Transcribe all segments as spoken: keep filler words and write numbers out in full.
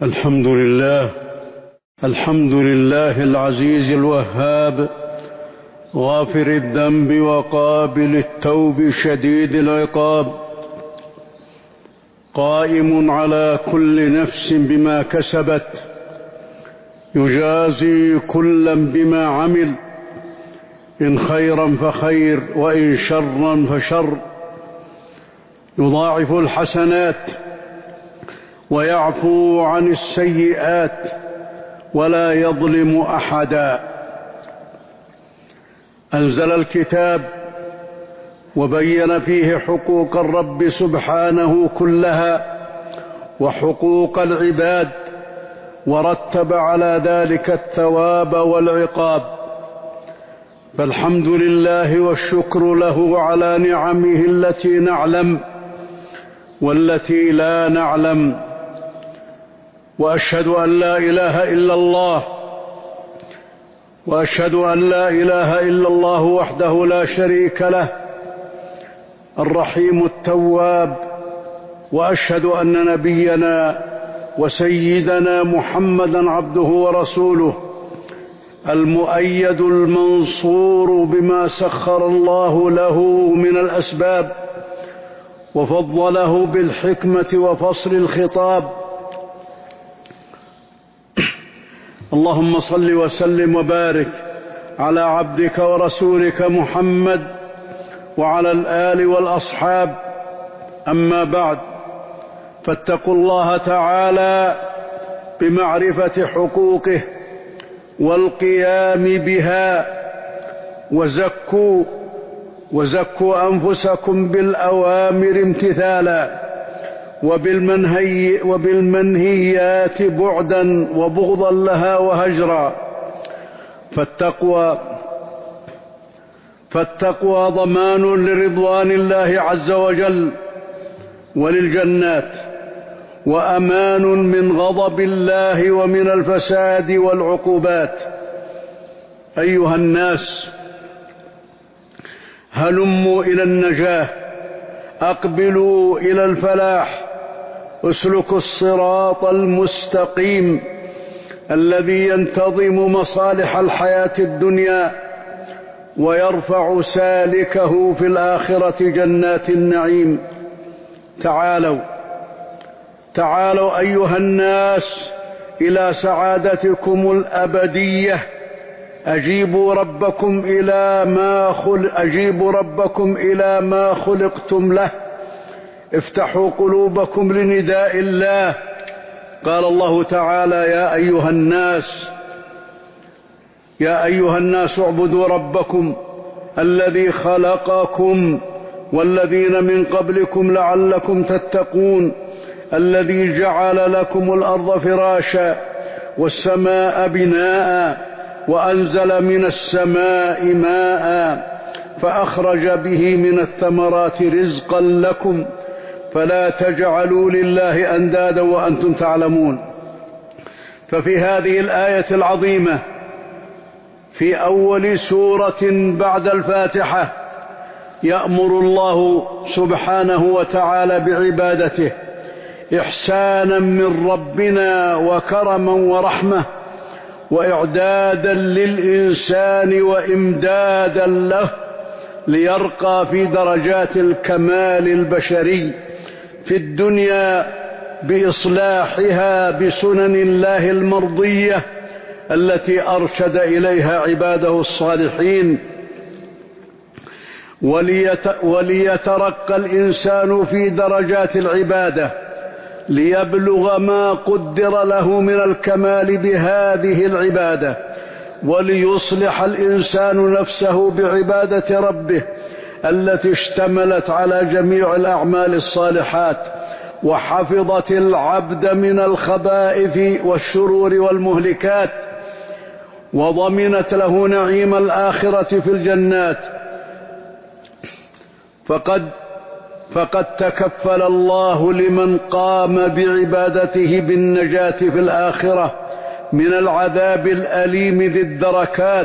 الحمد لله الحمد لله العزيز الوهاب غافر الذنب وقابل التوب شديد العقاب، قائم على كل نفس بما كسبت، يجازي كلا بما عمل، إن خيرا فخير وإن شرا فشر، يضاعف الحسنات ويعفو عن السيئات ولا يظلم أحدا. أنزل الكتاب وبين فيه حقوق الرب سبحانه كلها وحقوق العباد، ورتب على ذلك الثواب والعقاب، فالحمد لله والشكر له على نعمه التي نعلم والتي لا نعلم. وأشهد أن لا إله إلا الله وأشهد أن لا إله إلا الله وحده لا شريك له الرحيم التواب، وأشهد أن نبينا وسيدنا محمدا عبده ورسوله المؤيد المنصور بما سخر الله له من الأسباب وفضله بالحكمة وفصل الخطاب. اللهم صل وسلم وبارك على عبدك ورسولك محمد وعلى الآل والأصحاب. أما بعد، فاتقوا الله تعالى بمعرفة حقوقه والقيام بها، وزكوا وزكوا أنفسكم بالأوامر امتثالا، وبالمنهي وبالمنهيات بعدا وبغضا لها وهجرا. فالتقوى فالتقوى ضمان لرضوان الله عز وجل وللجنات، وأمان من غضب الله ومن الفساد والعقوبات. أيها الناس، هلموا إلى النجاة، أقبلوا إلى الفلاح، اسلكوا الصراط المستقيم الذي ينتظم مصالح الحياة الدنيا ويرفع سالكه في الآخرة جنات النعيم. تعالوا تعالوا أيها الناس إلى سعادتكم الأبدية. أجيبوا ربكم إلى ما خل... أجيبوا ربكم إلى ما خلقتم له. افتحوا قلوبكم لنداء الله. قال الله تعالى: يا أيها الناس يا أيها الناس اعبدوا ربكم الذي خلقكم والذين من قبلكم لعلكم تتقون، الذي جعل لكم الأرض فراشا والسماء بناء وأنزل من السماء ماء فأخرج به من الثمرات رزقا لكم فلا تجعلوا لله أندادا وأنتم تعلمون. ففي هذه الآية العظيمة في أول سورة بعد الفاتحة يأمر الله سبحانه وتعالى بعبادته إحسانا من ربنا وكرما ورحمة، وإعدادا للإنسان وإمدادا له ليرقى في درجات الكمال البشري في الدنيا بإصلاحها بسنن الله المرضية التي أرشد إليها عباده الصالحين، وليت وليترقى الإنسان في درجات العبادة ليبلغ ما قدر له من الكمال بهذه العبادة، وليصلح الإنسان نفسه بعبادة ربه التي اشتملت على جميع الأعمال الصالحات، وحفظت العبد من الخبائث والشرور والمهلكات، وضمنت له نعيم الآخرة في الجنات. فقد فقد تكفل الله لمن قام بعبادته بالنجاة في الآخرة من العذاب الأليم ذي الدركات.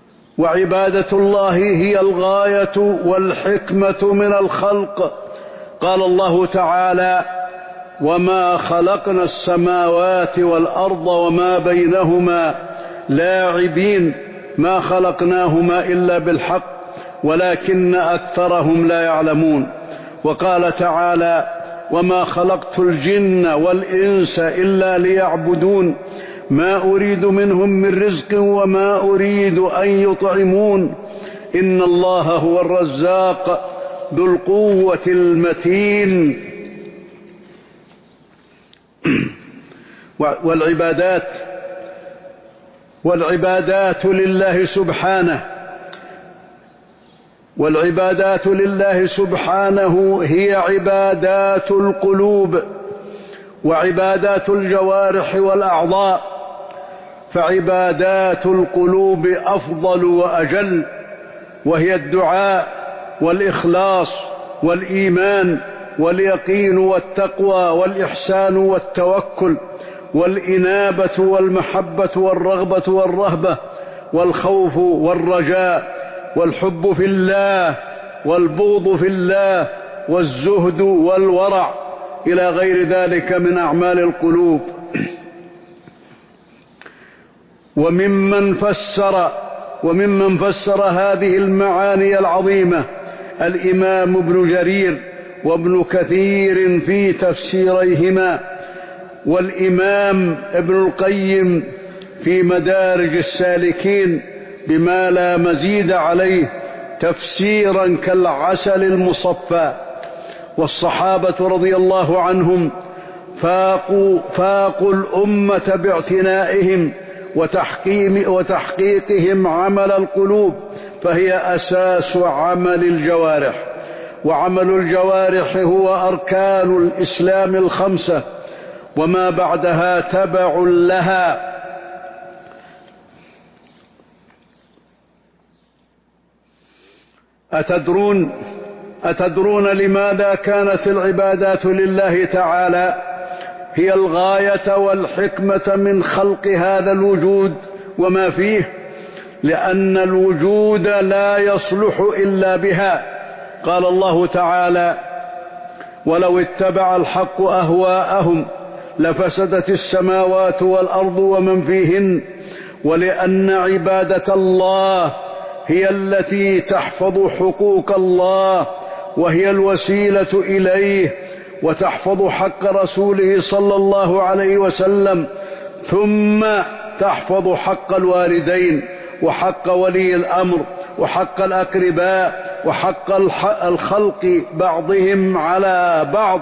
وعبادة الله هي الغاية والحكمة من الخلق، قال الله تعالى: وما خلقنا السماوات والأرض وما بينهما لاعبين ما خلقناهما إلا بالحق ولكن أكثرهم لا يعلمون. وقال تعالى: وما خلقت الجن والإنس إلا ليعبدون ما أريد منهم من رزق وما أريد أن يطعمون إن الله هو الرزاق ذو القوة المتين. والعبادات والعبادات لله سبحانه والعبادات لله سبحانه هي عبادات القلوب وعبادات الجوارح والأعضاء، فعبادات القلوب أفضل وأجل، وهي الدعاء والإخلاص والإيمان واليقين والتقوى والإحسان والتوكل والإنابة والمحبة والرغبة والرهبة والخوف والرجاء والحب في الله والبغض في الله والزهد والورع إلى غير ذلك من أعمال القلوب. وممن فسر وممن فسر هذه المعاني العظيمة الإمام ابن جرير وابن كثير في تفسيريهما، والإمام ابن القيم في مدارج السالكين بما لا مزيد عليه تفسيرا كالعسل المصفى. والصحابة رضي الله عنهم فاقوا, فاقوا الأمة باعتنائهم وتحكيم وتحقيقهم عمل القلوب، فهي أساس عمل الجوارح. وعمل الجوارح هو أركان الإسلام الخمسة وما بعدها تبع لها. أتدرون أتدرون لماذا كانت العبادات لله تعالى هي الغاية والحكمة من خلق هذا الوجود وما فيه؟ لأن الوجود لا يصلح إلا بها. قال الله تعالى: ولو اتبع الحق أهواءهم لفسدت السماوات والأرض ومن فيهن. ولأن عبادة الله هي التي تحفظ حقوق الله وهي الوسيلة إليه، وتحفظ حق رسوله صلى الله عليه وسلم، ثم تحفظ حق الوالدين وحق ولي الأمر وحق الأقرباء وحق الخلق بعضهم على بعض.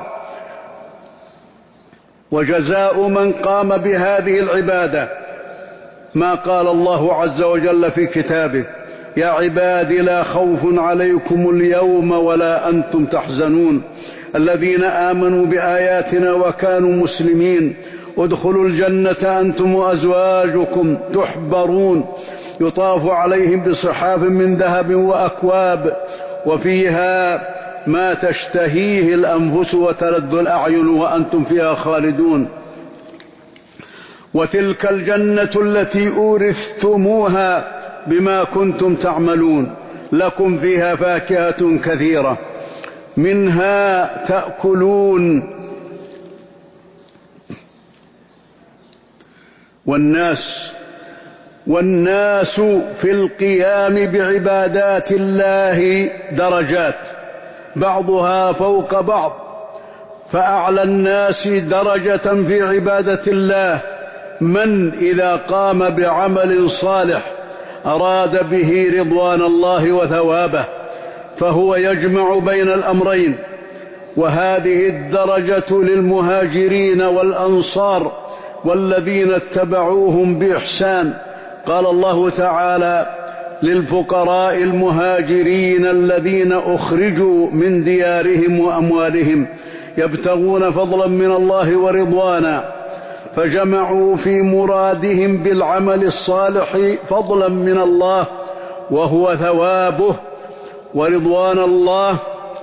وجزاء من قام بهذه العبادة ما قال الله عز وجل في كتابه: يا عباد لا خوف عليكم اليوم ولا أنتم تحزنون الذين آمنوا بآياتنا وكانوا مسلمين ادخلوا الجنة أنتم وأزواجكم تحبرون يطاف عليهم بصحاف من ذهب وأكواب وفيها ما تشتهيه الأنفس وتلذ الأعين وأنتم فيها خالدون. وتلك الجنة التي أورثتموها بما كنتم تعملون لكم فيها فاكهة كثيرة منها تأكلون. والناس والناس في القيام بعبادات الله درجات بعضها فوق بعض، فأعلى الناس درجة في عبادة الله من إذا قام بعمل صالح أراد به رضوان الله وثوابه، فهو يجمع بين الأمرين. وهذه الدرجة للمهاجرين والأنصار والذين اتبعوهم بإحسان. قال الله تعالى: للفقراء المهاجرين الذين أخرجوا من ديارهم وأموالهم يبتغون فضلا من الله ورضوانا، فجمعوا في مرادهم بالعمل الصالح فضلا من الله وهو ثوابه ورضوان الله.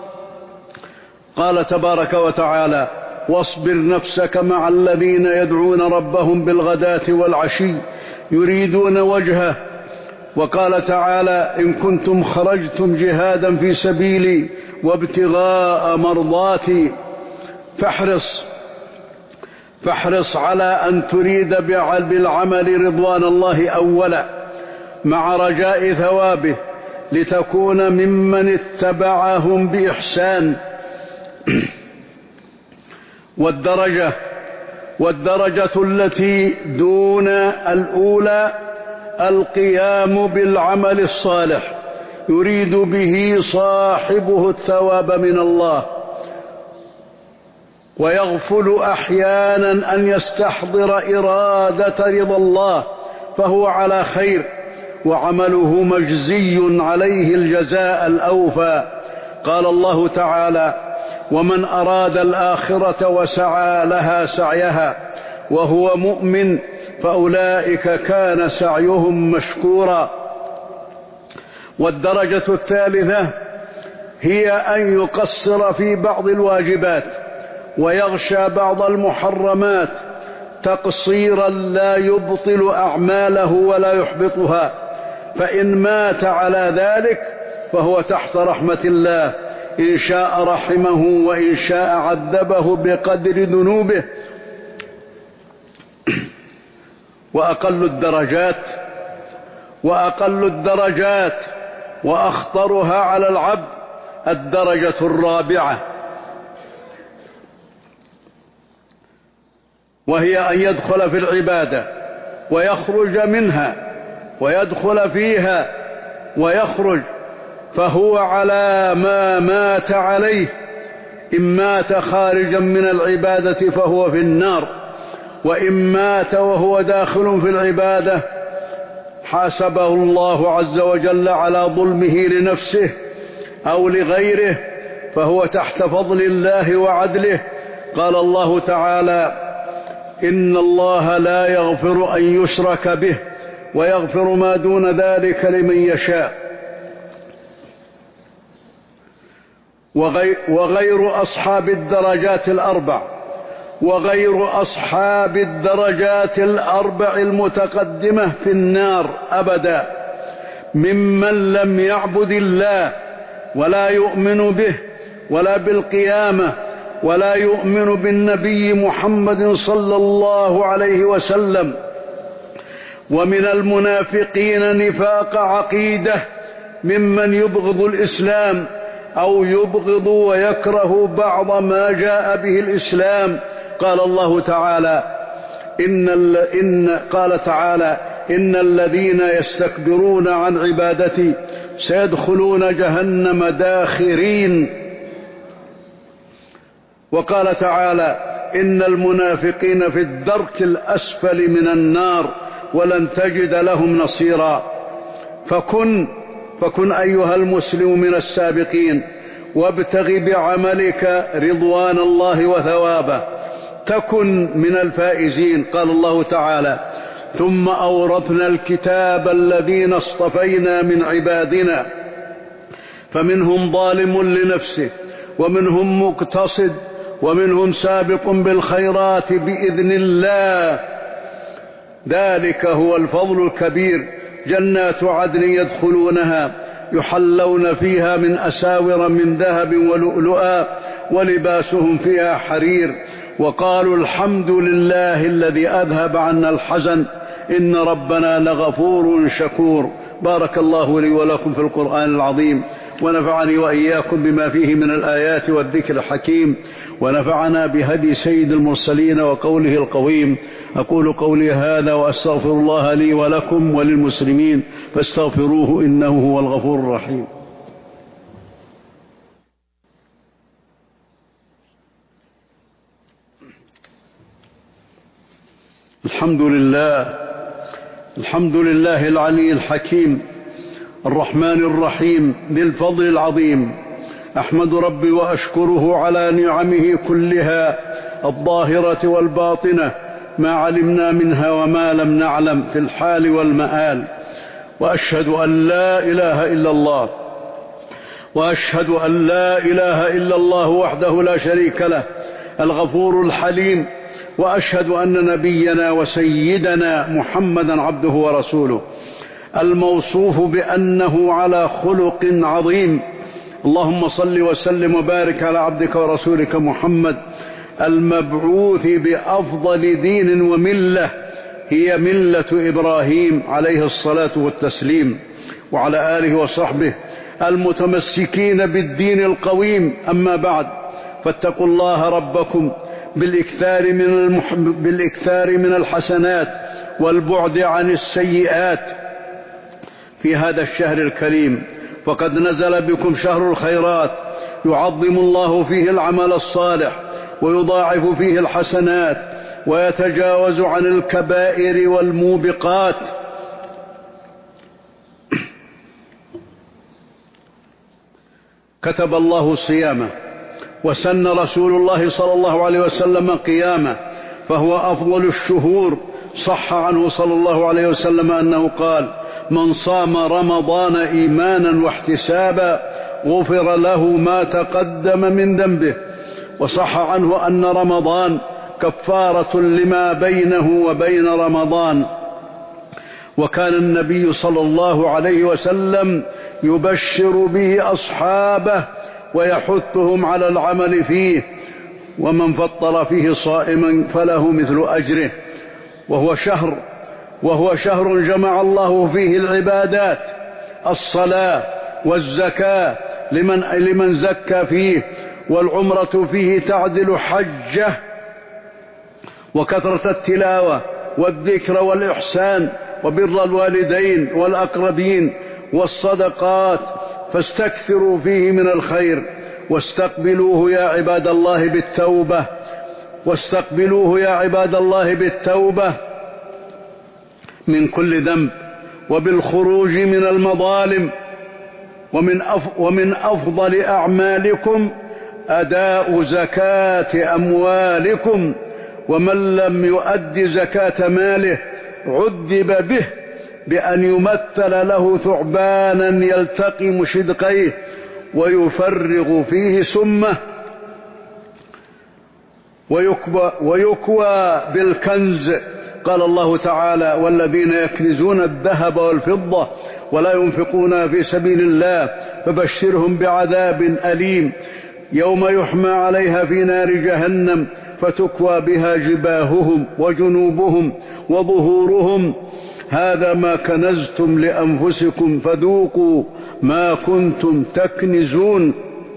قال تبارك وتعالى: واصبر نفسك مع الذين يدعون ربهم بالغداة والعشي يريدون وجهه وقال تعالى: إن كنتم خرجتم جهادا في سبيلي وابتغاء مرضاتي فاحرص فاحرص على أن تريد بالعمل رضوان الله أولا مع رجاء ثوابه لتكون ممن اتبعهم بإحسان. والدرجة والدرجة التي دون الأولى القيام بالعمل الصالح يريد به صاحبه الثواب من الله، ويغفل أحيانا أن يستحضر إرادة رضا الله، فهو على خير وعمله مجزي عليه الجزاء الأوفى. قال الله تعالى: ومن أراد الآخرة وسعى لها سعيها وهو مؤمن فأولئك كان سعيهم مشكورا. والدرجة الثالثة هي أن يقصر في بعض الواجبات ويغشى بعض المحرمات تقصيرا لا يبطل أعماله ولا يحبطها، فإن مات على ذلك فهو تحت رحمة الله، إن شاء رحمه وإن شاء عذبه بقدر ذنوبه. وأقل الدرجات وأقل الدرجات وأخطرها على العبد الدرجة الرابعة، وهي أن يدخل في العبادة ويخرج منها ويدخل فيها ويخرج، فهو على ما مات عليه. إن مات خارجا من العبادة فهو في النار، وإن مات وهو داخل في العبادة حاسبه الله عز وجل على ظلمه لنفسه أو لغيره، فهو تحت فضل الله وعدله. قال الله تعالى: إن الله لا يغفر أن يشرك به ويغفر ما دون ذلك لمن يشاء. وغير أصحاب الدرجات الأربع وغير أصحاب الدرجات الأربع المتقدمة في النار أبدا ممن لم يعبد الله ولا يؤمن به ولا بالقيامة ولا يؤمن بالنبي محمد صلى الله عليه وسلم، ومن المنافقين نفاق عقيدة ممن يبغض الإسلام أو يبغض ويكره بعض ما جاء به الإسلام. قال الله تعالى: إن, إن قال تعالى: إن الذين يستكبرون عن عبادتي سيدخلون جهنم داخرين. وقال تعالى: إن المنافقين في الدرك الأسفل من النار ولن تجد لهم نصيرا. فكن فكن أيها المسلم من السابقين، وابتغ بعملك رضوان الله وثوابه، تكن من الفائزين. قال الله تعالى: ثم أورثنا الكتاب الذين اصطفينا من عبادنا فمنهم ظالم لنفسه ومنهم مقتصد ومنهم سابق بالخيرات بإذن الله، ذلك هو الفضل الكبير. جنات عدن يدخلونها يحلون فيها من أساور من ذهب ولؤلؤا ولباسهم فيها حرير، وقالوا الحمد لله الذي أذهب عنا الحزن إن ربنا لغفور شكور. بارك الله لي ولكم في القرآن العظيم، ونفعني وإياكم بما فيه من الآيات والذكر الحكيم، ونفعنا بهدي سيد المرسلين وقوله القويم. أقول قولي هذا وأستغفر الله لي ولكم وللمسلمين فاستغفروه إنه هو الغفور الرحيم. الحمد لله الحمد لله العلي الحكيم الرحمن الرحيم ذي الفضل العظيم. أحمد ربي وأشكره على نعمه كلها الظاهرة والباطنة، ما علمنا منها وما لم نعلم، في الحال والمآل. وأشهد أن لا إله إلا الله وأشهد أن لا إله إلا الله وحده لا شريك له الغفور الحليم. وأشهد أن نبينا وسيدنا محمدا عبده ورسوله. الموصوف بأنه على خلق عظيم. اللهم صل وسلم وبارك على عبدك ورسولك محمد المبعوث بأفضل دين وملة هي ملة إبراهيم عليه الصلاة والتسليم، وعلى آله وصحبه المتمسكين بالدين القويم. أما بعد، فاتقوا الله ربكم بالإكثار من, المح... بالإكثار من الحسنات والبعد عن السيئات في هذا الشهر الكريم، فقد نزل بكم شهر الخيرات يعظم الله فيه العمل الصالح ويضاعف فيه الحسنات ويتجاوز عن الكبائر والموبقات. كتب الله صيامه، وسن رسول الله صلى الله عليه وسلم قيامه، فهو أفضل الشهور. صح عنه صلى الله عليه وسلم أنه قال: من صام رمضان إيمانا واحتسابا غفر له ما تقدم من ذنبه. وصح عنه أن رمضان كفارة لما بينه وبين رمضان. وكان النبي صلى الله عليه وسلم يبشر به أصحابه ويحثهم على العمل فيه، ومن فطر فيه صائما فله مثل أجره. وهو شهر وهو شهر جمع الله فيه العبادات، الصلاة والزكاة لمن, لمن زكى فيه، والعمرة فيه تعدل حجة، وكثرة التلاوة والذكر والإحسان وبر الوالدين والأقربين والصدقات، فاستكثروا فيه من الخير. واستقبلوه يا عباد الله بالتوبة واستقبلوه يا عباد الله بالتوبة من كل ذنب وبالخروج من المظالم. ومن, أف ومن أفضل أعمالكم أداء زكاة أموالكم، ومن لم يؤد زكاة ماله عذب به بأن يمثل له ثعبانا يلتقم شدقيه ويفرغ فيه سمه ويكوى, ويكوى بالكنز. قال الله تعالى: والذين يكنزون الذهب والفضة ولا ينفقونها في سبيل الله فبشرهم بعذاب أليم يوم يحمى عليها في نار جهنم فتكوى بها جباههم وجنوبهم وظهورهم هذا ما كنزتم لأنفسكم فذوقوا ما كنتم تكنزون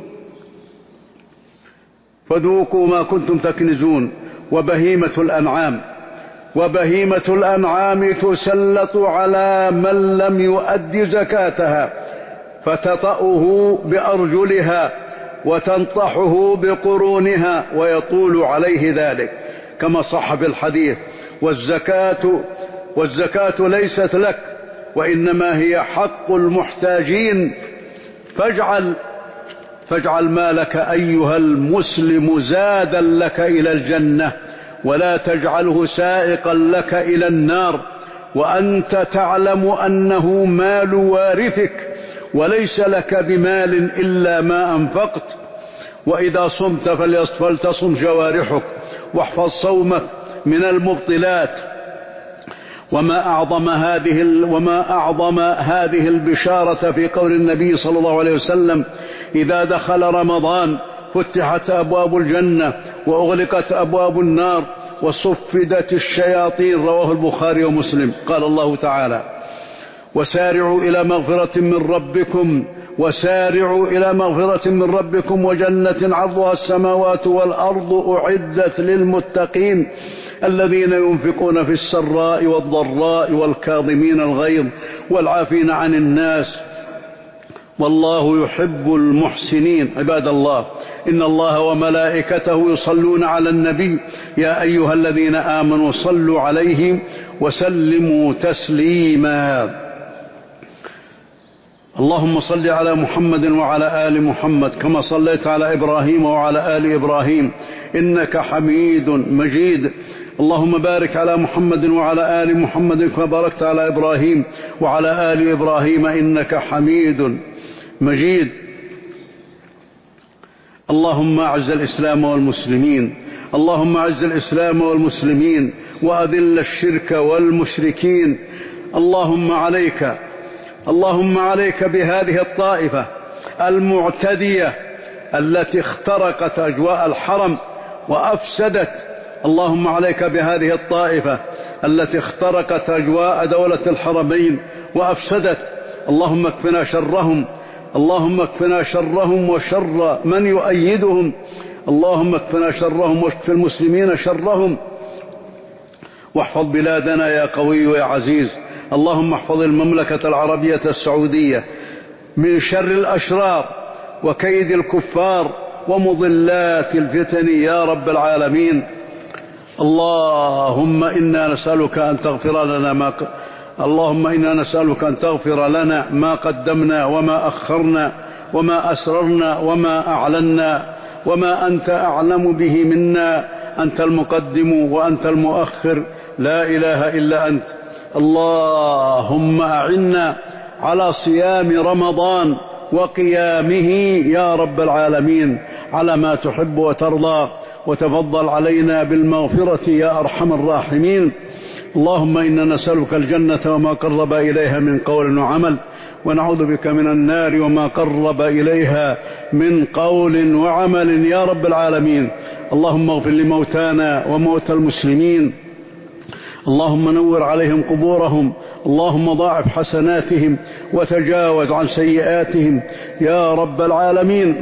فذوقوا ما كنتم تكنزون. وبهيمة الأنعام وبهيمة الأنعام تسلط على من لم يؤد زكاتها فتطأه بأرجلها وتنطحه بقرونها ويطول عليه ذلك، كما صح في الحديث: والزكاة, والزكاة ليست لك وإنما هي حق المحتاجين، فاجعل, فاجعل مالك أيها المسلم زادا لك إلى الجنة ولا تجعله سائقا لك إلى النار، وأنت تعلم أنه مال وارثك وليس لك بمال إلا ما أنفقت. وإذا صمت فلتصم جوارحك واحفظ صومك من المبطلات. وما أعظم هذه وما أعظم هذه البشارة في قول النبي صلى الله عليه وسلم: إذا دخل رمضان فتحت أبواب الجنة وأغلقت أبواب النار وصفدت الشياطين. رواه البخاري ومسلم. قال الله تعالى: وسارعوا إلى مغفرة من ربكم وسارعوا إلى مغفرة من ربكم وجنة عرضها السماوات والأرض أعدت للمتقين الذين ينفقون في السراء والضراء والكاظمين الغيظ والعافين عن الناس والله يحب المحسنين. عباد الله، إن الله وملائكته يصلون على النبي يا أيها الذين آمنوا صلوا عليه وسلموا تسليما. اللهم صل على محمد وعلى آل محمد كما صليت على إبراهيم وعلى آل إبراهيم إنك حميد مجيد. اللهم بارك على محمد وعلى آل محمد كما باركت على إبراهيم وعلى آل إبراهيم إنك حميد مجيد. اللهم أعز الإسلام والمسلمين اللهم أعز الإسلام والمسلمين وأذل الشرك والمشركين. اللهم عليك اللهم عليك بهذه الطائفة المعتدية التي اخترقت أجواء الحرم وأفسدت. اللهم عليك بهذه الطائفة التي اخترقت أجواء دولة الحرمين وأفسدت. اللهم اكفنا شرهم، اللهم اكفنا شرهم وشر من يؤيدهم. اللهم اكفنا شرهم واكف المسلمين شرهم، واحفظ بلادنا يا قوي يا عزيز. اللهم احفظ المملكة العربية السعودية من شر الأشرار وكيد الكفار ومضلات الفتن يا رب العالمين. اللهم إنا نسألك أن تغفر لنا ما ق... اللهم إنا نسألك أن تغفر لنا ما قدمنا وما أخرنا وما أسررنا وما أعلنا وما أنت أعلم به منا. أنت المقدم وأنت المؤخر، لا إله إلا أنت. اللهم أعنا على صيام رمضان وقيامه يا رب العالمين على ما تحب وترضى، وتفضل علينا بالمغفرة يا أرحم الراحمين. اللهم إنا نسألك الجنة وما قرب إليها من قول وعمل، ونعوذ بك من النار وما قرب إليها من قول وعمل يا رب العالمين. اللهم اغفر لموتانا وموتى المسلمين، اللهم نور عليهم قبورهم، اللهم ضاعف حسناتهم وتجاوز عن سيئاتهم يا رب العالمين.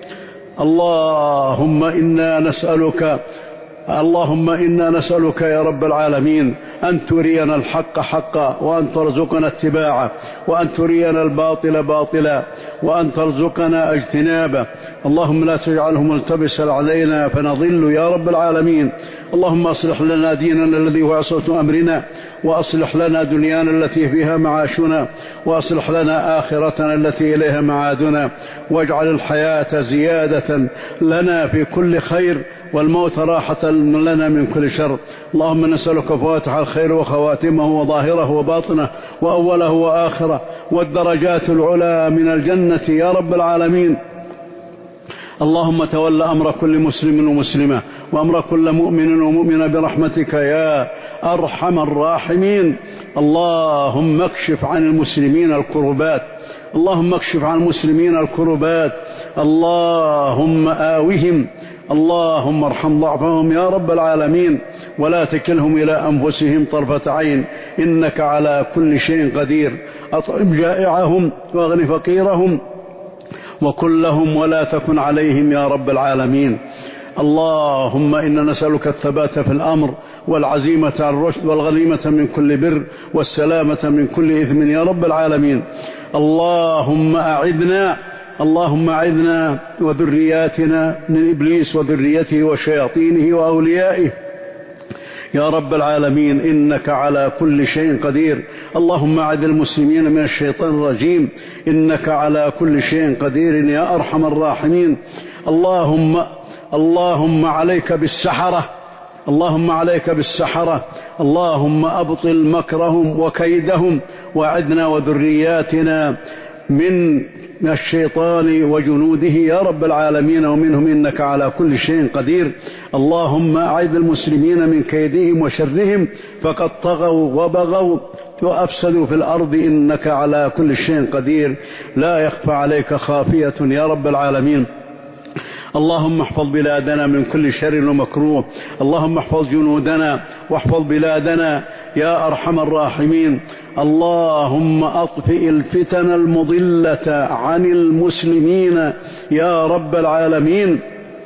اللهم إنا نسألك اللهم إنا نسألك يا رب العالمين أن ترينا الحق حقا وأن ترزقنا اتباعه، وأن ترينا الباطل باطلا وأن ترزقنا اجتنابه. اللهم لا تجعله ملتبسا علينا فنضل يا رب العالمين. اللهم أصلح لنا ديننا الذي هو عصمة أمرنا، وأصلح لنا دنيانا التي فيها معاشنا، وأصلح لنا آخرتنا التي إليها معادنا، واجعل الحياة زيادة لنا في كل خير والموت راحة لنا من كل شر. اللهم نسألك فواتح الخير وخواتمه وظاهره وباطنه وأوله وآخره والدرجات العلى من الجنة يا رب العالمين. اللهم تول أمر كل مسلم ومسلمة وأمر كل مؤمن ومؤمنة برحمتك يا أرحم الراحمين. اللهم اكشف عن المسلمين الكربات، اللهم اكشف عن المسلمين الكربات، اللهم آوهم، اللهم ارحم ضعفهم يا رب العالمين، ولا تكلهم إلى أنفسهم طرفة عين، إنك على كل شيء قدير. أطعم جائعهم واغن فقيرهم وكن لهم ولا تكن عليهم يا رب العالمين. اللهم إنا نسألك الثبات في الأمر والعزيمة على الرشد والغنيمة من كل بر والسلامة من كل إثم يا رب العالمين. اللهم أعذنا اللهم أعذنا وذرياتنا من إبليس وذريته وشياطينه وأوليائه يا رب العالمين، إنك على كل شيء قدير. اللهم أعذ المسلمين من الشيطان الرجيم، إنك على كل شيء قدير يا أرحم الراحمين. اللهم اللهم عليك بالسحرة، اللهم عليك بالسحرة، اللهم أبطل مكرهم وكيدهم، وأعذنا وذرياتنا من الشيطان وجنوده يا رب العالمين ومنهم، إنك على كل شيء قدير. اللهم أعذ المسلمين من كيدهم وشرهم، فقد طغوا وبغوا وأفسدوا في الأرض، إنك على كل شيء قدير، لا يخفى عليك خافية يا رب العالمين. اللهم احفظ بلادنا من كل شر ومكروه، اللهم احفظ جنودنا واحفظ بلادنا يا أرحم الراحمين. اللهم أطفئ الفتن المضلة عن المسلمين يا رب العالمين.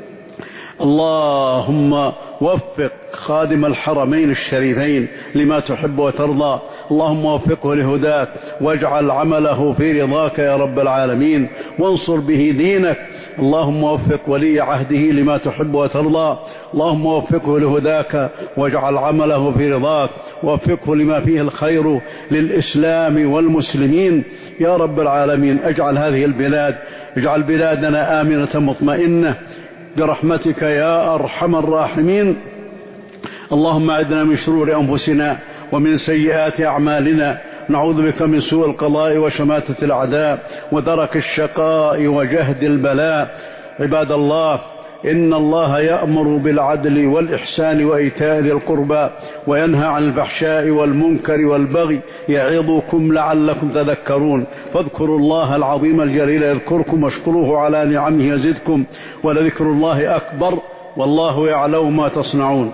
اللهم وفق خادم الحرمين الشريفين لما تحب وترضى، اللهم وفقه لهداك واجعل عمله في رضاك يا رب العالمين، وانصر به دينك. اللهم وفق ولي عهده لما تحب وترضى، اللهم وفقه لهداك واجعل عمله في رضاك، ووفقه لما فيه الخير للإسلام والمسلمين يا رب العالمين. اجعل هذه البلاد اجعل بلادنا آمنة مطمئنة برحمتك يا أرحم الراحمين. اللهم أعذنا من شرور أنفسنا ومن سيئات أعمالنا، نعوذ بك من سوء القضاء وشماتة الأعداء ودرك الشقاء وجهد البلاء. عباد الله، إن الله يأمر بالعدل والإحسان وإيتاء ذي القربى وينهى عن الفحشاء والمنكر والبغي يعظكم لعلكم تذكرون فاذكروا الله العظيم الجليل يذكركم واشكروه على نعمه يزدكم ولذكر الله أكبر والله يعلم ما تصنعون.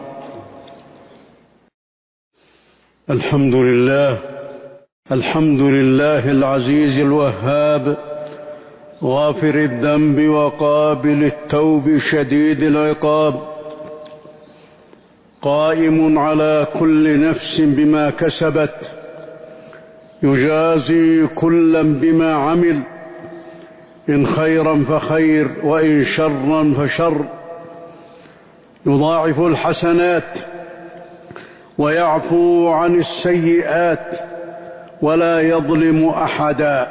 الحمد لله الحمد لله العزيز الوهاب غافر الذنب وقابل التوب شديد العقاب قائم على كل نفس بما كسبت يجازي كلا بما عمل إن خيرا فخير وإن شرا فشر يضاعف الحسنات ويعفو عن السيئات ولا يظلم أحدا.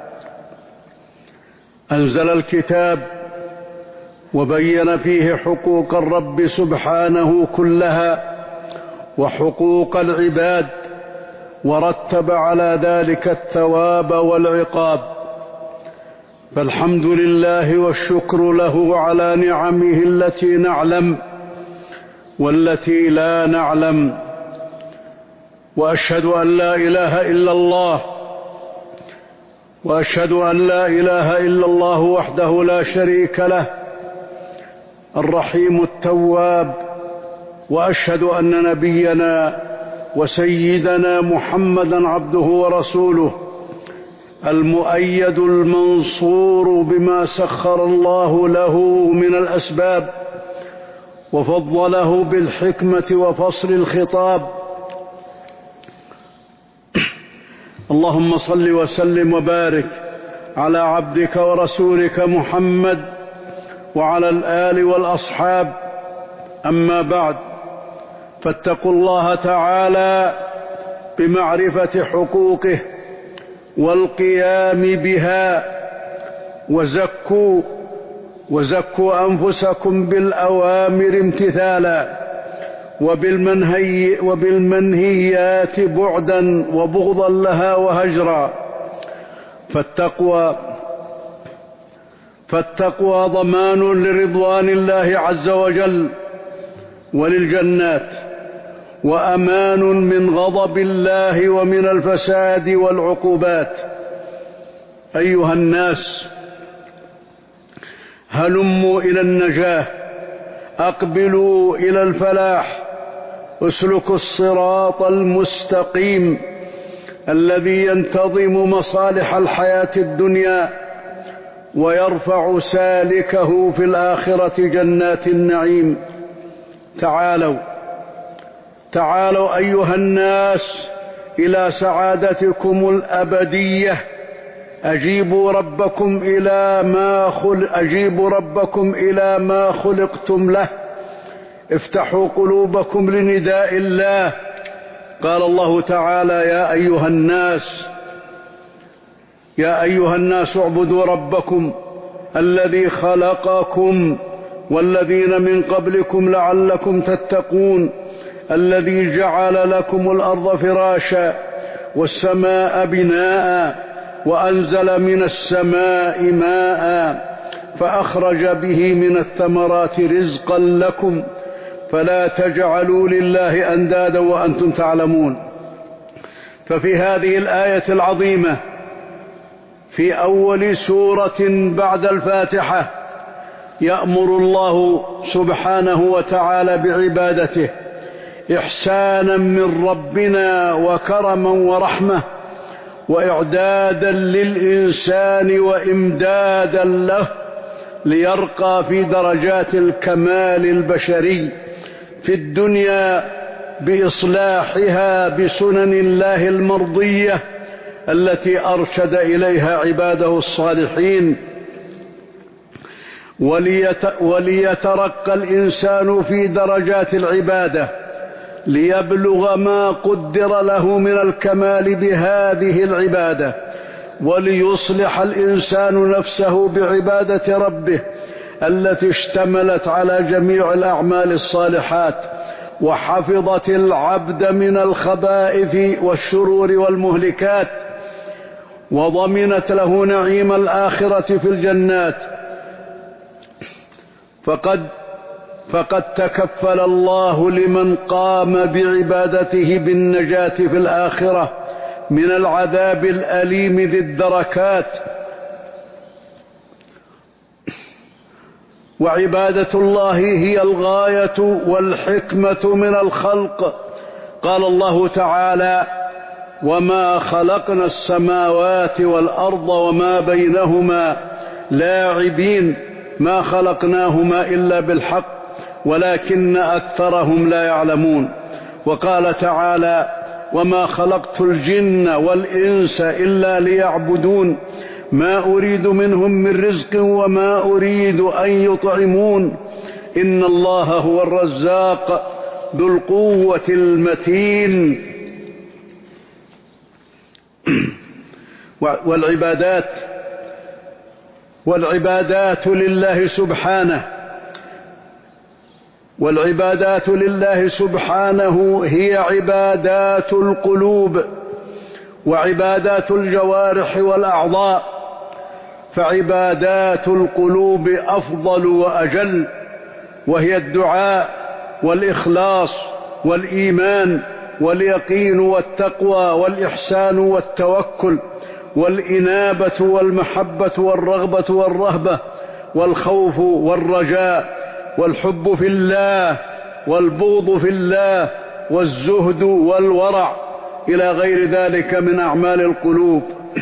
أنزل الكتاب وبين فيه حقوق الرب سبحانه كلها وحقوق العباد ورتب على ذلك الثواب والعقاب، فالحمد لله والشكر له على نعمه التي نعلم والتي لا نعلم. وأشهد أن لا إله إلا الله وأشهد أن لا إله إلا الله وحده لا شريك له الرحيم التواب. وأشهد أن نبينا وسيدنا محمدا عبده ورسوله المؤيد المنصور بما سخر الله له من الأسباب وفضله بالحكمة وفصل الخطاب. اللهم صل وسلم وبارك على عبدك ورسولك محمد وعلى الآل والأصحاب. أما بعد، فاتقوا الله تعالى بمعرفة حقوقه والقيام بها وزكوا وزكوا أنفسكم بالأوامر امتثالا وبالمنهي وبالمنهيات بعدا وبغضا لها وهجرا. فالتقوى فالتقوى ضمان لرضوان الله عز وجل وللجنات، وأمان من غضب الله ومن الفساد والعقوبات. أيها الناس، هلموا إلى النجاة، أقبلوا إلى الفلاح، اسلكوا الصراط المستقيم الذي ينتظم مصالح الحياة الدنيا ويرفع سالكه في الآخرة جنات النعيم. تعالوا تعالوا أيها الناس إلى سعادتكم الأبدية. أجيبوا ربكم إلى ما خل... أجيبوا ربكم إلى ما خلقتم له. افتحوا قلوبكم لنداء الله. قال الله تعالى: يا أيها الناس يا أيها الناس اعبدوا ربكم الذي خلقكم والذين من قبلكم لعلكم تتقون الذي جعل لكم الأرض فراشا والسماء بناء وأنزل من السماء ماء فأخرج به من الثمرات رزقا لكم فلا تجعلوا لله أندادا وأنتم تعلمون. ففي هذه الآية العظيمة في أول سورة بعد الفاتحة يأمر الله سبحانه وتعالى بعبادته إحسانا من ربنا وكرما ورحمة وإعدادا للإنسان وإمدادا له ليرقى في درجات الكمال البشري في الدنيا بإصلاحها بسنن الله المرضية التي أرشد إليها عباده الصالحين، وليت وليترقى الإنسان في درجات العبادة ليبلغ ما قدر له من الكمال بهذه العبادة، وليصلح الإنسان نفسه بعبادة ربه التي اشتملت على جميع الأعمال الصالحات وحفظت العبد من الخبائث والشرور والمهلكات وضمنت له نعيم الآخرة في الجنات. فقد فقد تكفل الله لمن قام بعبادته بالنجاة في الآخرة من العذاب الأليم ذي الدركات. وعبادة الله هي الغاية والحكمة من الخلق. قال الله تعالى: وما خلقنا السماوات والأرض وما بينهما لاعبين ما خلقناهما إلا بالحق ولكن أكثرهم لا يعلمون. وقال تعالى: وما خلقت الجن والإنس إلا ليعبدون ما أريد منهم من رزق وما أريد أن يطعمون إن الله هو الرزاق ذو القوة المتين. والعبادات والعبادات لله سبحانه والعبادات لله سبحانه هي عبادات القلوب وعبادات الجوارح والأعضاء، فعبادات القلوب أفضل وأجل، وهي الدعاء والإخلاص والإيمان واليقين والتقوى والإحسان والتوكل والإنابة والمحبة والرغبة والرهبة والخوف والرجاء والحب في الله والبغض في الله والزهد والورع إلى غير ذلك من أعمال القلوب.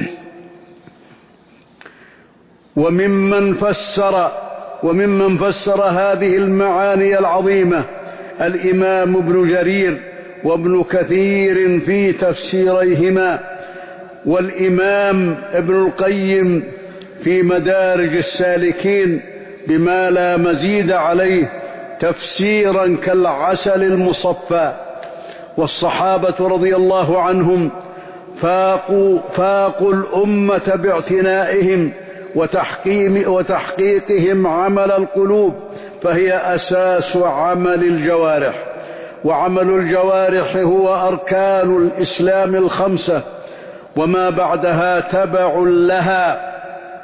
وممن فسر وممن فسر هذه المعاني العظيمة الإمام ابن جرير وابن كثير في تفسيريهما، والإمام ابن القيم في مدارج السالكين بما لا مزيد عليه تفسيرا كالعسل المصفى. والصحابة رضي الله عنهم فاقوا, فاقوا الأمة باعتنائهم وتحقيم وتحقيقهم عمل القلوب، فهي أساس عمل الجوارح. وعمل الجوارح هو أركان الإسلام الخمسة وما بعدها تبع لها.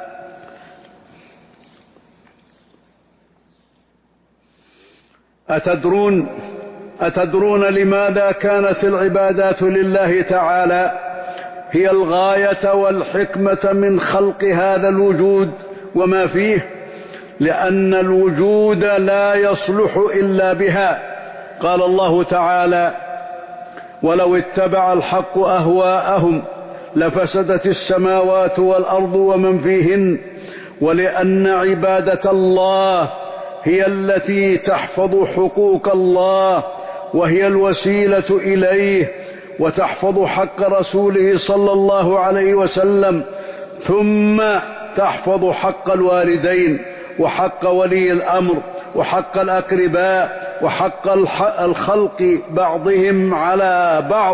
أتدرون أتدرون لماذا كانت العبادات لله تعالى هي الغاية والحكمة من خلق هذا الوجود وما فيه؟ لأن الوجود لا يصلح إلا بها. قال الله تعالى: ولو اتبع الحق أهواءهم لفسدت السماوات والأرض ومن فيهن. ولأن عبادة الله هي التي تحفظ حقوق الله وهي الوسيلة إليه، وتحفظ حق رسوله صلى الله عليه وسلم، ثم تحفظ حق الوالدين وحق ولي الأمر وحق الأقرباء وحق الخلق بعضهم على بعض.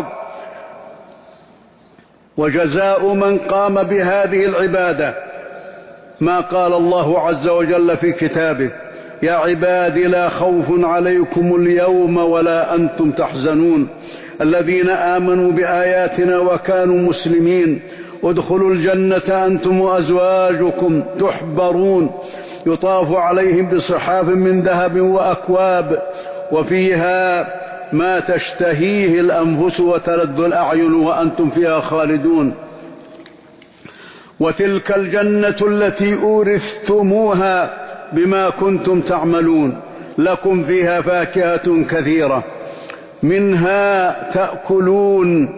وجزاء من قام بهذه العبادة ما قال الله عز وجل في كتابه: يا عبادي لا خوف عليكم اليوم ولا أنتم تحزنون الذين آمنوا بآياتنا وكانوا مسلمين ادخلوا الجنة أنتم وأزواجكم تحبرون يطاف عليهم بصحاف من ذهب وأكواب وفيها ما تشتهيه الأنفس وتلذ الأعين وأنتم فيها خالدون. وتلك الجنة التي أورثتموها بما كنتم تعملون لكم فيها فاكهة كثيرة منها تأكلون.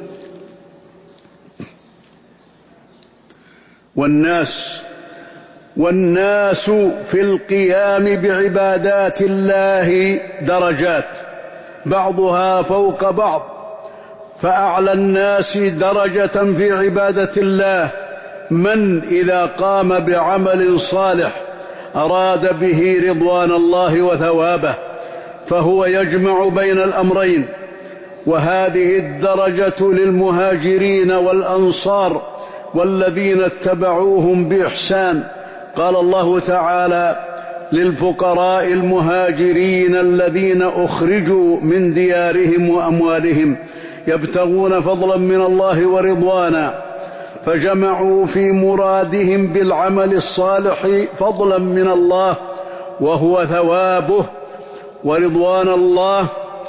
والناس والناس في القيام بعبادات الله درجات بعضها فوق بعض، فأعلى الناس درجة في عبادة الله من إذا قام بعمل صالح أراد به رضوان الله وثوابه، فهو يجمع بين الأمرين. وهذه الدرجة للمهاجرين والأنصار والذين اتبعوهم بإحسان. قال الله تعالى: للفقراء المهاجرين الذين أخرجوا من ديارهم وأموالهم يبتغون فضلا من الله ورضوانا، فجمعوا في مرادهم بالعمل الصالح فضلا من الله وهو ثوابه ورضوان الله.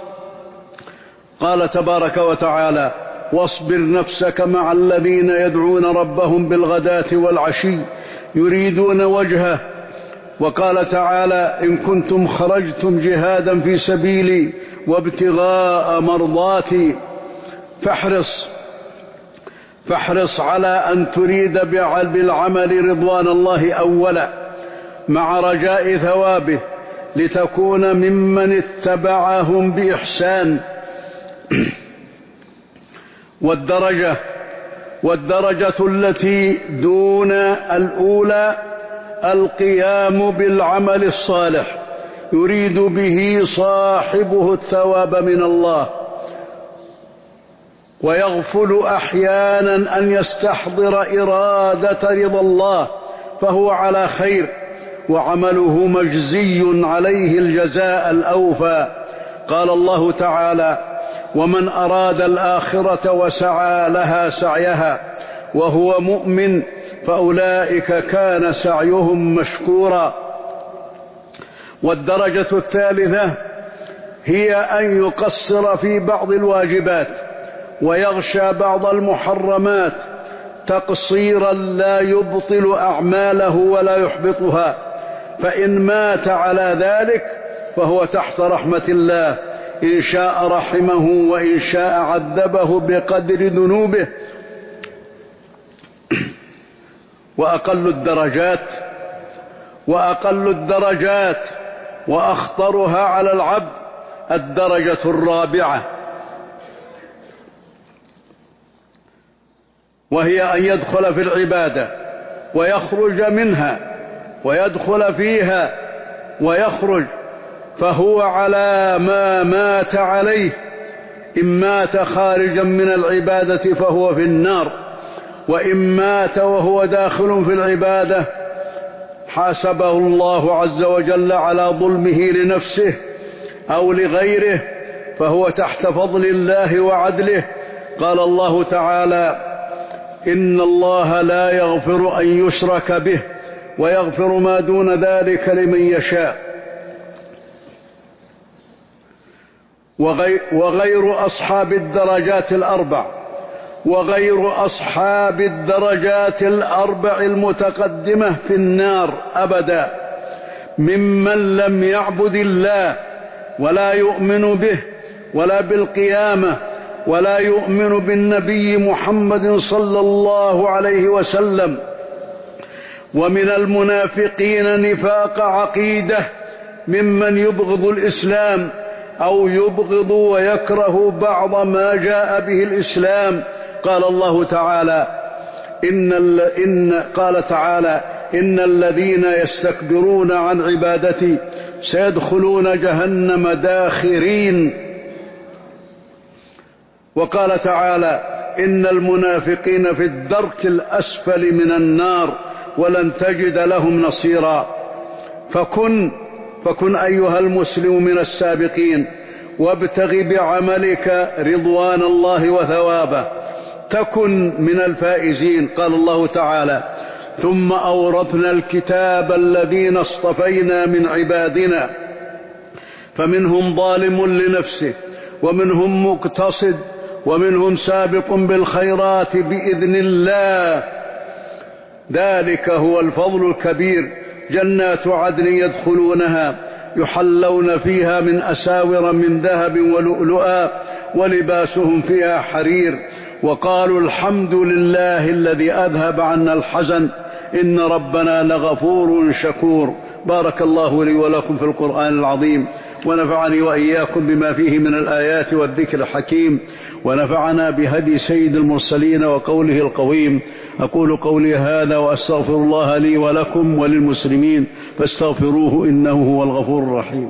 قال تبارك وتعالى: واصبر نفسك مع الذين يدعون ربهم بالغداة والعشي يريدون وجهه. وقال تعالى: إن كنتم خرجتم جهادا في سبيلي وابتغاء مرضاتي فاحرص فاحرص على أن تريد بالعمل رضوان الله أولا مع رجاء ثوابه لتكون ممن اتبعهم بإحسان. والدرجة والدرجة التي دون الأولى القيام بالعمل الصالح يريد به صاحبه الثواب من الله، ويغفل أحيانا أن يستحضر إرادة رضا الله، فهو على خير وعمله مجزي عليه الجزاء الأوفى. قال الله تعالى: ومن أراد الآخرة وسعى لها سعيها وهو مؤمن فأولئك كان سعيهم مشكورا. والدرجة الثالثة هي أن يقصر في بعض الواجبات ويغشى بعض المحرمات تقصيرا لا يبطل أعماله ولا يحبطها، فإن مات على ذلك فهو تحت رحمة الله، إن شاء رحمه وإن شاء عذبه بقدر ذنوبه. وأقل الدرجات وأقل الدرجات وأخطرها على العبد الدرجة الرابعة، وهي أن يدخل في العبادة ويخرج منها ويدخل فيها ويخرج، فهو على ما مات عليه. إن مات خارجا من العبادة فهو في النار، وإن مات وهو داخل في العبادة حاسبه الله عز وجل على ظلمه لنفسه أو لغيره، فهو تحت فضل الله وعدله. قال الله تعالى: إن الله لا يغفر أن يشرك به ويغفر ما دون ذلك لمن يشاء. وغير أصحاب الدرجات الأربع وغير أصحاب الدرجات الأربع المتقدمة في النار أبدا ممن لم يعبد الله ولا يؤمن به ولا بالقيامة ولا يؤمن بالنبي محمد صلى الله عليه وسلم. ومن المنافقين نفاق عقيدة ممن يبغض الإسلام أو يبغض ويكره بعض ما جاء به الإسلام. قال الله تعالى: إن, إن قال تعالى: إن الذين يستكبرون عن عبادتي سيدخلون جهنم داخرين. وقال تعالى: إن المنافقين في الدرك الأسفل من النار ولن تجد لهم نصيرا. فكن فكن أيها المسلم من السابقين، وابتغ بعملك رضوان الله وثوابه، تكن من الفائزين. قال الله تعالى: ثم أورثنا الكتاب الذين اصطفينا من عبادنا فمنهم ظالم لنفسه ومنهم مقتصد ومنهم سابق بالخيرات بإذن الله، ذلك هو الفضل الكبير. جنات عدن يدخلونها يحلون فيها من أساور من ذهب ولؤلؤا ولباسهم فيها حرير، وقالوا الحمد لله الذي أذهب عنا الحزن إن ربنا لغفور شكور. بارك الله لي ولكم في القرآن العظيم، ونفعني وإياكم بما فيه من الآيات والذكر الحكيم، ونفعنا بهدي سيد المرسلين وقوله القويم. أقول قولي هذا وأستغفر الله لي ولكم وللمسلمين فاستغفروه إنه هو الغفور الرحيم.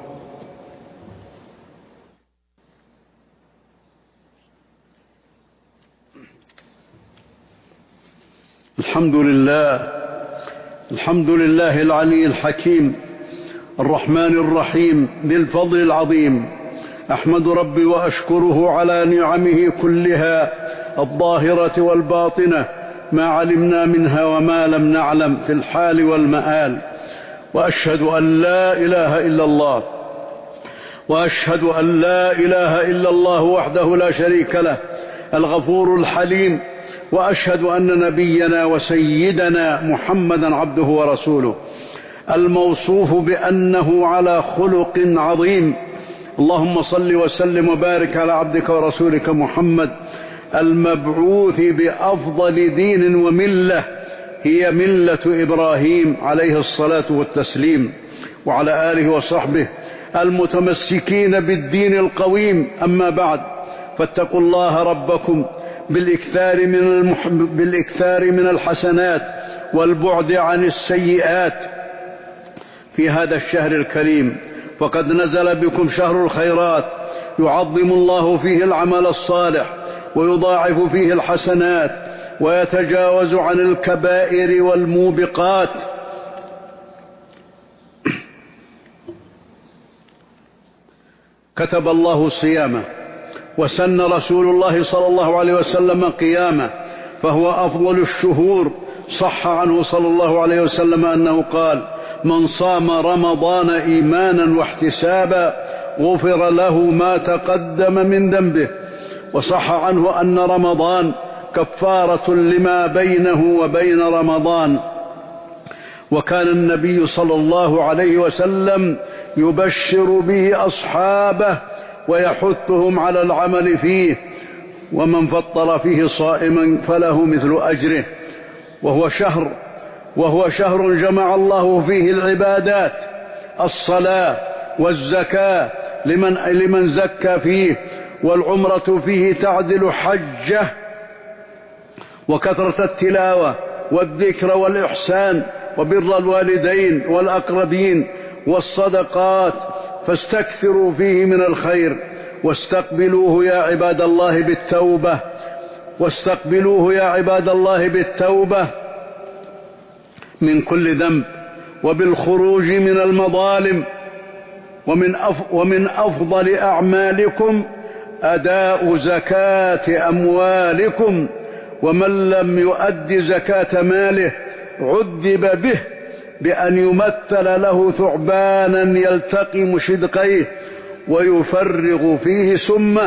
الحمد لله الحمد لله العلي الحكيم الرحمن الرحيم ذي الفضل العظيم. أحمد ربي وأشكره على نعمه كلها الظاهرة والباطنة، ما علمنا منها وما لم نعلم، في الحال والمآل. وأشهد أن لا إله إلا الله وأشهد أن لا إله إلا الله وحده لا شريك له الغفور الحليم، وأشهد أن نبينا وسيدنا محمدا عبده ورسوله الموصوف بأنه على خلق عظيم. اللهم صل وسلم وبارك على عبدك ورسولك محمد المبعوث بأفضل دين وملة هي ملة إبراهيم عليه الصلاة والتسليم، وعلى آله وصحبه المتمسكين بالدين القويم. أما بعد، فاتقوا الله ربكم بالإكثار من, المح... بالإكثار من الحسنات والبعد عن السيئات في هذا الشهر الكريم، فقد نزل بكم شهر الخيرات يعظم الله فيه العمل الصالح ويضاعف فيه الحسنات ويتجاوز عن الكبائر والموبقات. كتب الله صيامه وسن رسول الله صلى الله عليه وسلم قيامه، فهو أفضل الشهور. صح عنه صلى الله عليه وسلم أنه قال: من صام رمضان إيمانا واحتسابا غفر له ما تقدم من ذنبه. وصح عنه أن رمضان كفارة لما بينه وبين رمضان. وكان النبي صلى الله عليه وسلم يبشر به أصحابه ويحثهم على العمل فيه، ومن فطر فيه صائما فله مثل أجره. وهو شهر وهو شهر جمع الله فيه العبادات، الصلاة والزكاة لمن, لمن زكى فيه، والعمرة فيه تعدل حجة، وكثرة التلاوة والذكر والإحسان وبر الوالدين والأقربين والصدقات، فاستكثروا فيه من الخير. واستقبلوه يا عباد الله بالتوبة واستقبلوه يا عباد الله بالتوبة من كل ذنب وبالخروج من المظالم. ومن, أف ومن أفضل أعمالكم أداء زكاة أموالكم، ومن لم يؤد زكاة ماله عذب به بأن يمثل له ثعبانا يلتقم شدقيه ويفرغ فيه سمه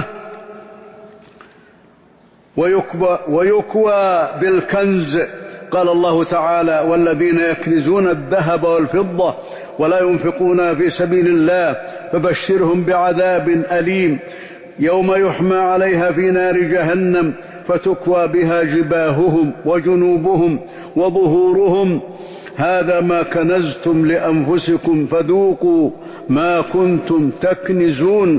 ويكوى, ويكوى بالكنز. قال الله تعالى: والذين يكنزون الذهب والفضة ولا ينفقون في سبيل الله فبشرهم بعذاب أليم يوم يحمى عليها في نار جهنم فتكوى بها جباههم وجنوبهم وظهورهم هذا ما كنزتم لأنفسكم فذوقوا ما كنتم تكنزون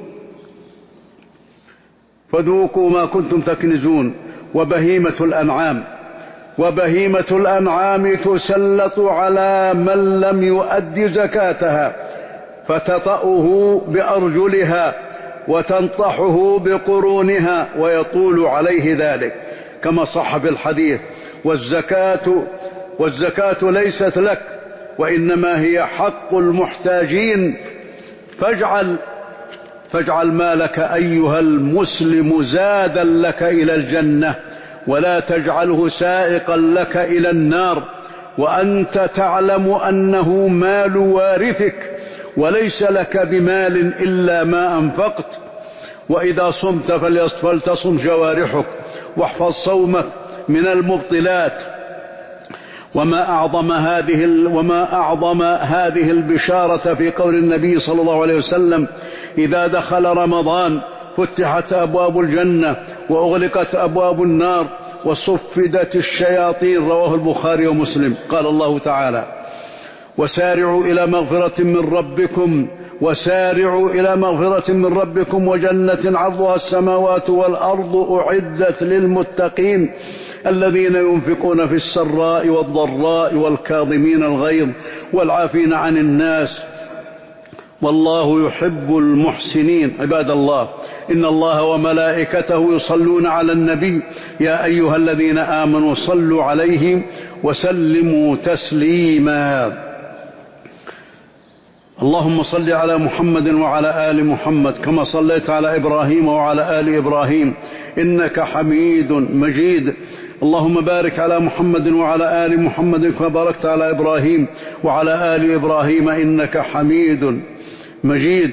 فذوقوا ما كنتم تكنزون. وبهيمة الأنعام وبهيمة الأنعام تسلط على من لم يؤد زكاتها فتطأه بأرجلها وتنطحه بقرونها ويطول عليه ذلك، كما صح في الحديث: والزكاة, والزكاة ليست لك وإنما هي حق المحتاجين، فاجعل, فاجعل مالك أيها المسلم زادا لك إلى الجنة ولا تجعله سائقا لك إلى النار، وأنت تعلم أنه مال وارثك وليس لك بمال إلا ما أنفقت. وإذا صمت فلتصم جوارحك واحفظ صومك من المبطلات. وما أعظم هذه وما أعظم هذه البشارة في قول النبي صلى الله عليه وسلم: إذا دخل رمضان فتحت أبواب الجنة وأغلقت أبواب النار وصفدت الشياطين. رواه البخاري ومسلم. قال الله تعالى: وسارعوا إلى مغفرة من ربكم وسارعوا إلى مغفرة من ربكم وجنة عرضها السماوات والأرض أعدت للمتقين الذين ينفقون في السراء والضراء والكاظمين الغيظ والعافين عن الناس والله يحب المحسنين. عباد الله، إن الله وملائكته يصلون على النبي يا أيها الذين آمنوا صلوا عليه وسلموا تسليما. اللهم صل على محمد وعلى آل محمد كما صليت على إبراهيم وعلى آل إبراهيم إنك حميد مجيد. اللهم بارك على محمد وعلى آل محمد كما باركت على إبراهيم وعلى آل إبراهيم إنك حميد مجيد.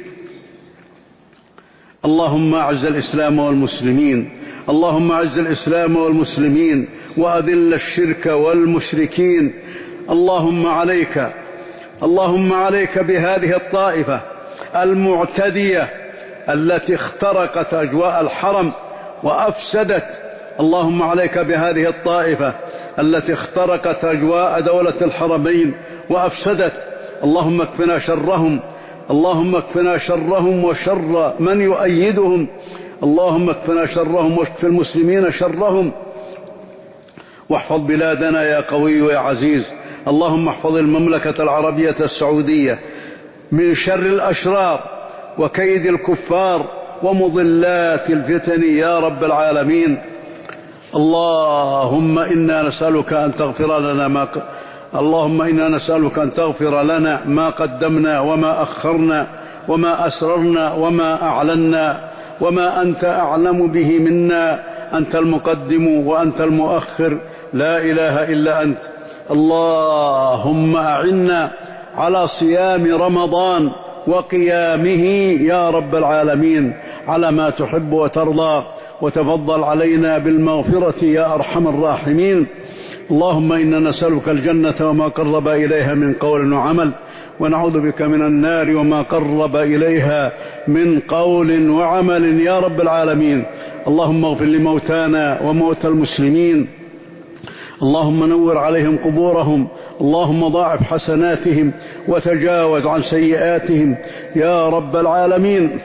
اللهم أعز الإسلام والمسلمين اللهم أعز الإسلام والمسلمين وأذل الشرك والمشركين. اللهم عليك اللهم عليك بهذه الطائفة المعتدية التي اخترقت أجواء الحرم وأفسدت. اللهم عليك بهذه الطائفة التي اخترقت أجواء دولة الحرمين وأفسدت. اللهم اكفنا شرهم اللهم اكفنا شرهم وشر من يؤيدهم. اللهم اكفنا شرهم واكف المسلمين شرهم، واحفظ بلادنا يا قوي يا عزيز. اللهم احفظ المملكة العربية السعودية من شر الأشرار وكيد الكفار ومضلات الفتن يا رب العالمين. اللهم إنا نسألك أن تغفر لنا ما ق... اللهم إنا نسألك أن تغفر لنا ما قدمنا وما أخرنا وما أسررنا وما أعلنا وما أنت أعلم به منا. أنت المقدم وأنت المؤخر، لا إله إلا أنت. اللهم أعنا على صيام رمضان وقيامه يا رب العالمين على ما تحب وترضى، وتفضل علينا بالمغفرة يا أرحم الراحمين. اللهم إنا نسألك الجنة وما قرب إليها من قول وعمل، ونعوذ بك من النار وما قرب إليها من قول وعمل يا رب العالمين. اللهم اغفر لموتانا وموتى المسلمين، اللهم نور عليهم قبورهم، اللهم ضاعف حسناتهم وتجاوز عن سيئاتهم يا رب العالمين.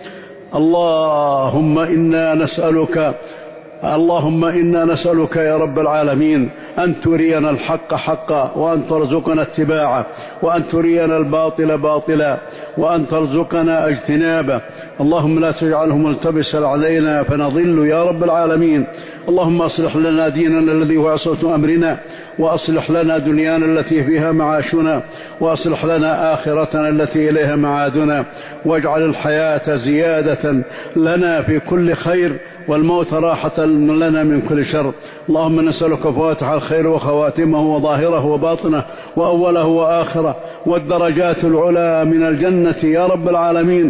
اللهم إنا نسألك اللهم إنا نسألك يا رب العالمين أن ترينا الحق حقا وأن ترزقنا اتباعه، وأن ترينا الباطل باطلا وأن ترزقنا اجتنابه. اللهم لا تجعله ملتبسا علينا فنضل يا رب العالمين. اللهم أصلح لنا ديننا الذي هو عصمة أمرنا، وأصلح لنا دنيانا التي فيها معاشنا، وأصلح لنا آخرتنا التي إليها معادنا، واجعل الحياة زيادة لنا في كل خير والموت راحة لنا من كل شر. اللهم نسألك فواتح الخير وخواتمه وظاهره وباطنه وأوله وآخره والدرجات العلى من الجنة يا رب العالمين.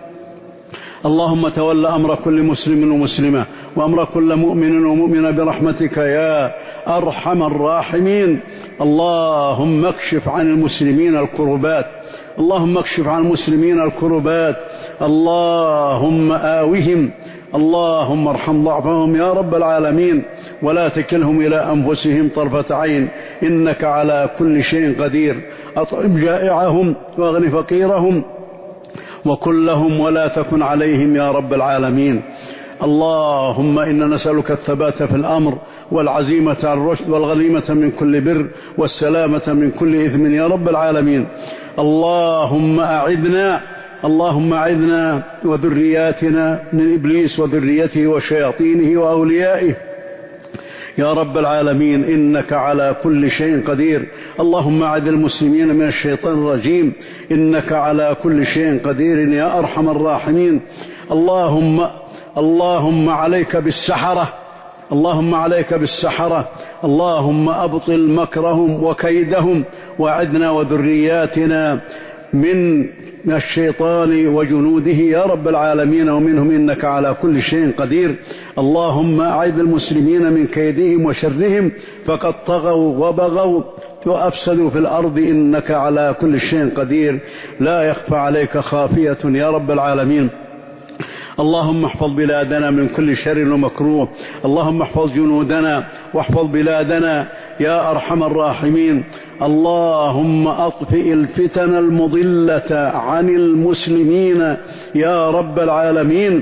اللهم تول أمر كل مسلم ومسلمة وأمر كل مؤمن ومؤمنة برحمتك يا أرحم الراحمين. اللهم اكشف عن المسلمين الكربات اللهم اكشف عن المسلمين الكربات اللهم آوهم، اللهم ارحم ضعفهم يا رب العالمين، ولا تكلهم إلى أنفسهم طرفة عين، إنك على كل شيء قدير. أطعم جائعهم واغن فقيرهم وكن لهم ولا تكن عليهم يا رب العالمين. اللهم إنا نسألك الثبات في الأمر والعزيمة على الرشد والغنيمة من كل بر والسلامة من كل إثم يا رب العالمين. اللهم أعذنا اللهم أعذنا وذرياتنا من إبليس وذريته وشياطينه وأوليائه يا رب العالمين، إنك على كل شيء قدير. اللهم أعذ المسلمين من الشيطان الرجيم، إنك على كل شيء قدير يا أرحم الراحمين. اللهم اللهم عليك بالسحرة اللهم عليك بالسحرة اللهم أبطل مكرهم وكيدهم، وأعذنا وذرياتنا من الشيطان وجنوده يا رب العالمين ومنهم، إنك على كل شيء قدير. اللهم أعذ المسلمين من كيدهم وشرهم، فقد طغوا وبغوا وأفسدوا في الأرض، إنك على كل شيء قدير، لا يخفى عليك خافية يا رب العالمين. اللهم احفظ بلادنا من كل شر ومكروه، اللهم احفظ جنودنا واحفظ بلادنا يا أرحم الراحمين. اللهم أطفئ الفتن المضلة عن المسلمين يا رب العالمين.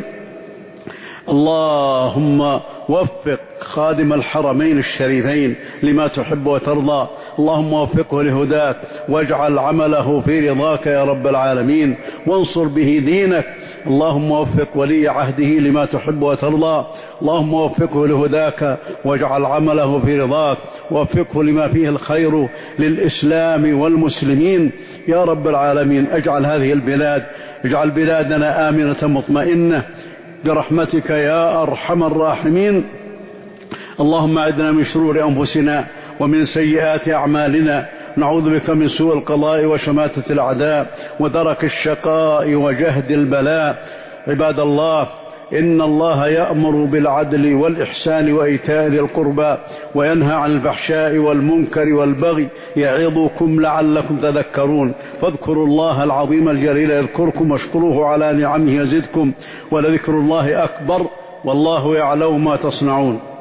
اللهم وفق خادم الحرمين الشريفين لما تحب وترضى، اللهم وفقه لهداك واجعل عمله في رضاك يا رب العالمين، وانصر به دينك. اللهم وفق ولي عهده لما تحب وترضى، اللهم وفقه لهداك واجعل عمله في رضاك، ووفقه لما فيه الخير للإسلام والمسلمين يا رب العالمين. اجعل هذه البلاد اجعل بلادنا آمنة مطمئنة برحمتك يا أرحم الراحمين. اللهم أعذنا من شرور أنفسنا ومن سيئات أعمالنا، نعوذ بك من سوء القضاء وشماتة الأعداء ودرك الشقاء وجهد البلاء. عباد الله، إن الله يأمر بالعدل والإحسان وإيتاء ذي القربى وينهى عن الفحشاء والمنكر والبغي يعظكم لعلكم تذكرون. فاذكروا الله العظيم الجليل يذكركم واشكروه على نعمه يزدكم، ولذكر الله أكبر والله يعلم ما تصنعون.